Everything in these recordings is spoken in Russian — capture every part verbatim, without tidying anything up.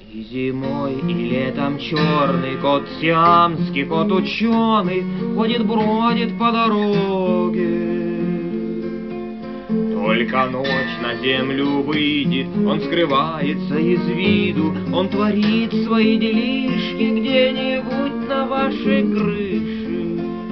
И зимой, и летом черный кот, сиамский кот ученый, ходит, бродит по дороге. Только ночь на землю выйдет, он скрывается из виду, он творит свои делишки где-нибудь на вашей крыше.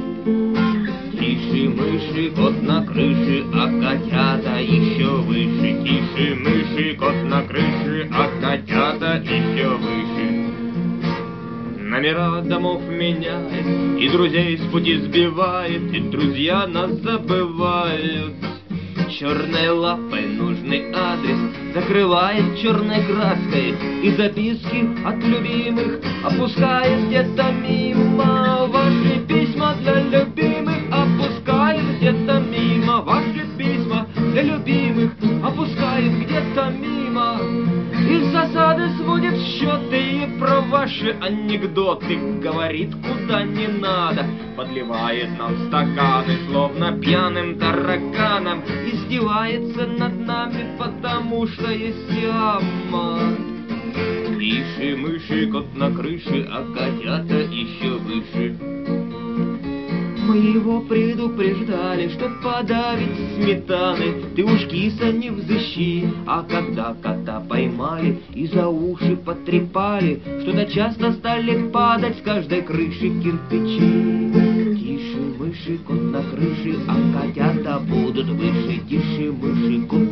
Тише-мыши, кот на крыше, а котята еще выше. Тише-мыши, кот на крыше, а котята еще выше. Номера домов меняет, и друзей с пути сбивает, и друзья нас забывают. Черной лапой нужный адрес закрывает черной краской, и записки от любимых опускает где-то мимо. Ваши письма для любимых опускает где-то мимо. Ваши письма для любимых опускает где-то мимо. Из засады сводит счеты и про ваши анекдоты говорит куда не надо. Подливает нам стаканы, словно пьяным тараканом. Издевается над нами, потому что есть яма. Тише-мыши, кот на крыше, а котята еще выше. Мы его предупреждали, что подавить сметаны ты уж, киса, не взыщи. А когда кота поймали и за уши потрепали, что-то часто стали падать с каждой крыши кирпичи. Тише-мыши, кот на крыше, а котята будут выше. Тише-мыши, кот